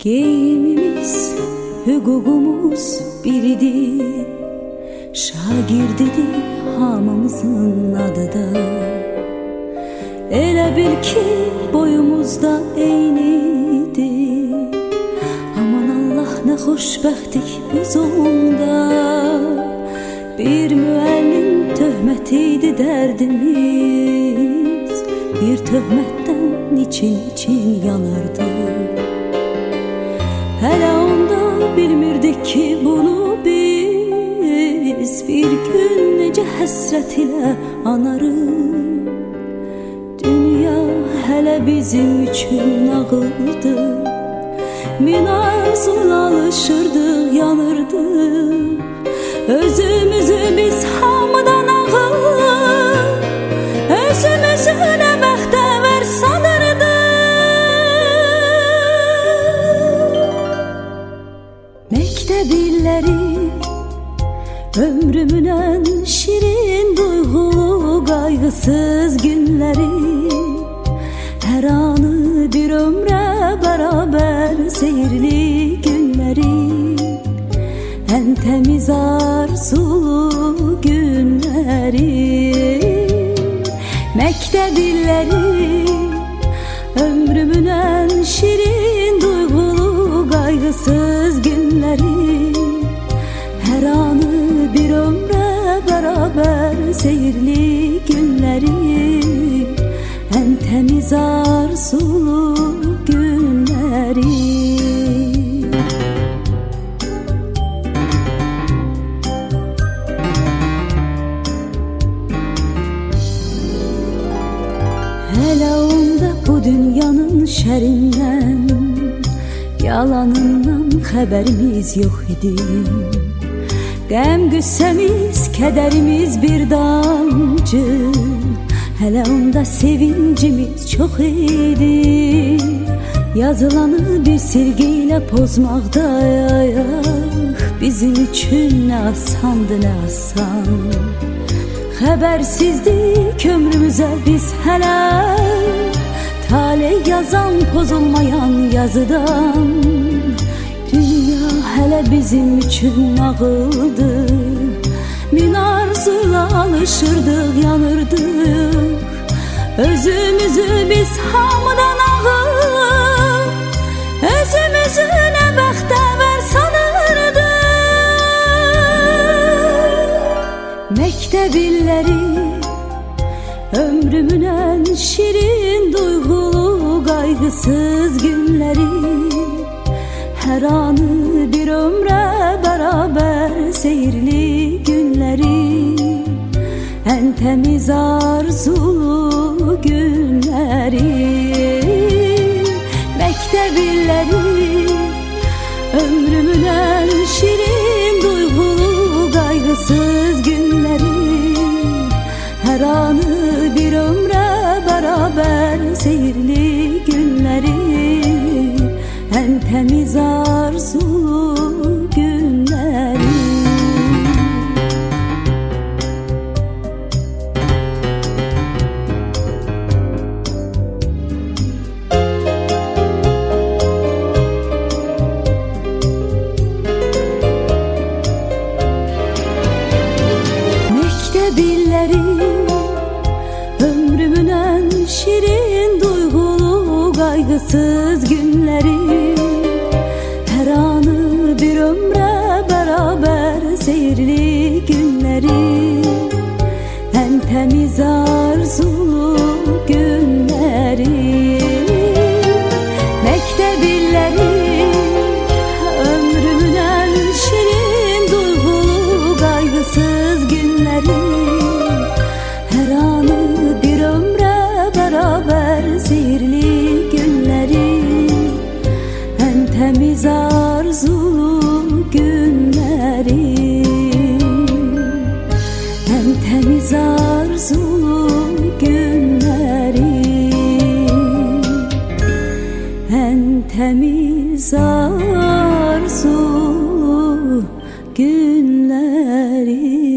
Geyimimiz, hüququmuz biridir. Şagirdidir hamımızın adı da. Elə bil ki boyumuzda eynidir. Aman Allah nə xoşbəxtlik biz onda. Bir müəllim töhmətiydi dərdimiz. Bir töhmətdən için yanardı. Hələ onda bilmirdik ki bunu biz. Bir gün necə həsrət ilə anarıq. Dünya hələ bizim üçün nağıldı. Min arzuyla alışırdıq, yanırdıq. Özümüzü biz hamıdan ağıllı, özümüzü nə bəxtəvər sanırdıq. Məktəb illəri ömrümün ən şirin duyğulu qayğısız günləri. Hər anı bir ömrə bərabər seyirli günləri. Ən təmiz arzulu günləri. Məktəb illəri ömrümün ən şirin duyğulu qayğısız günləri. Hər anı bir ömrə bərabər seyirli günləri. Ən təmiz arzulu günləri. Hələ onda bu dünyanın şərindən, yalanından xəbərimiz yox idi. Qəm qüssəmiz, kədərimiz bir damcı. Hələ onda sevincimiz çox idi. Yazılanı bir silgi ilə pozmaqda bizim üçün nə asandı, nə asan. Xəbərsizdik ömrümüzə biz hələ. Taley yazan pozulmayan yazıdan. Dünya hələ bizim üçün nağıldı. Min arzuyla alışırdıq, yanırdıq. Özümüzü biz hamıdan ağıllı, özümüzü nə bəxtəvər sanırdıq. Məktəb illəri ömrümün ən şirin duyğulu qayğısız günləri. Hər anı bir ömrə bərabər seyirli günləri. Ən təmiz arzulu günləri. Məktəb illəri ömrümün ən şirin duyğulu qayğısız günləri. Hər anı bir ömrə bərabər seyirli günləri. Ən təmiz arzulu günləri. Məktəb illəri ömrümün ən şirin duyğulu qayğısız günləri. Hər anı bir ömrə bərabər seyirli günləri. Ən təmiz arzulu günləri. Məktəb illəri ömrümün ən şirin duyğulu qayğısız günləri. Hər anı bir ömrə bərabər seyirli günləri. Ən təmiz arzulu günləri. Ən təmiz arzulu günləri. Ən təmiz arzulu günləri.